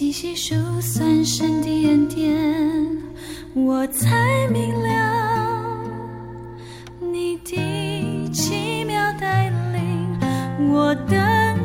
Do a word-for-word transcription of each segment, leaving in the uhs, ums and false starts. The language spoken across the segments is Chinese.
细细数算神的恩典，我才明了你的奇妙带领，我等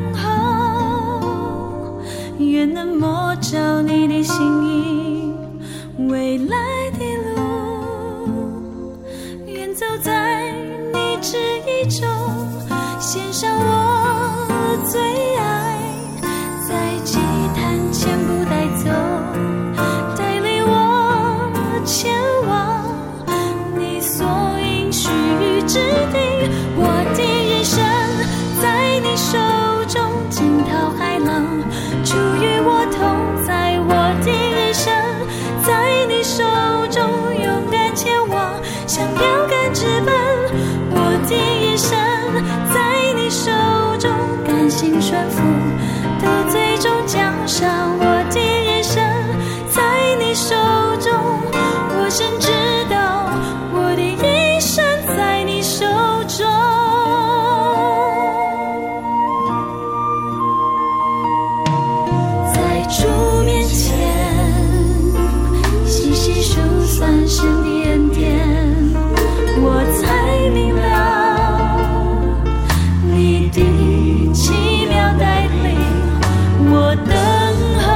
候，愿能摸着你的心意，未来的路，愿走在你旨意中，献上我最爱，在祭坛前不带走，带领我前往你所应许之地。我的一生在你手中，惊涛骇浪，主与我同在。我的一生在你手中，勇敢前往，像标杆直奔。我的一生在你手中，甘心顺服，得最终奖赏。我的一生在你手中，我深知道我的一生在你手中。在主面前细细数算神的恩典，我才明了你的奇妙带领，我等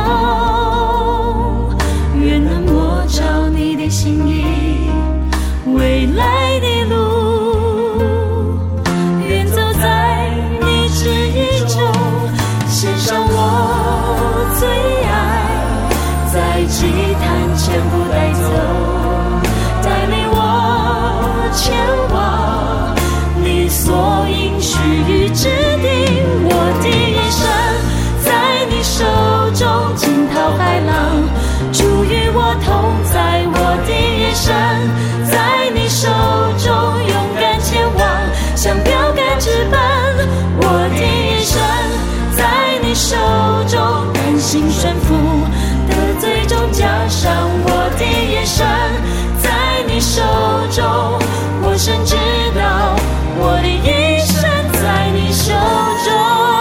候，愿能摸着你的心意，未来的路，愿走在你旨意中，献上我最爱，在祭坛前不带走，带领我前往你所应许之地。我的一生在你手中，惊涛骇浪，主与我同在。我的一生在你手中，勇敢前往，像标杆直奔。我的一生在你手中，甘心顺服，得最终奖赏。我的一生在你手中，我深知道我的一生在你手中。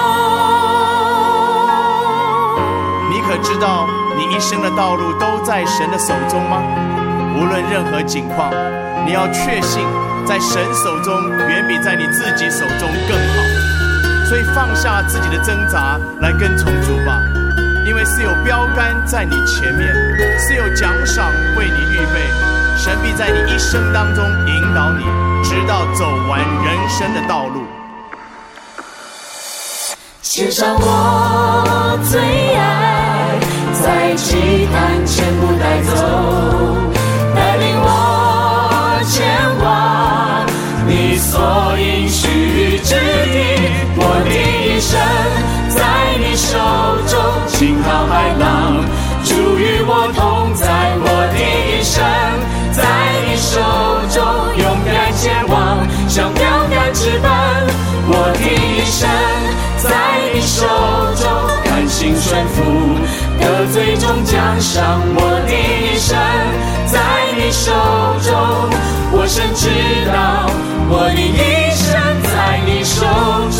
你可知道你一生的道路都在神的手中吗？无论任何境况，你要确信在神手中远比在你自己手中更好。所以放下自己的挣扎，来跟从主吧，因为是有标杆在你前面，是有奖赏为你预备。神必在你一生当中引导你，直到走完人生的道路。 献上我最爱，在祭坛前不带走，带领我前往你所应许之地。我的一生在你手中，惊涛骇浪，主与我同在。我的一生在你手中，勇敢前往，像标杆直奔。我的一生在你手中，甘心顺服，得最终奖赏。我的一生在你手中，我深知道我的一生在你手中。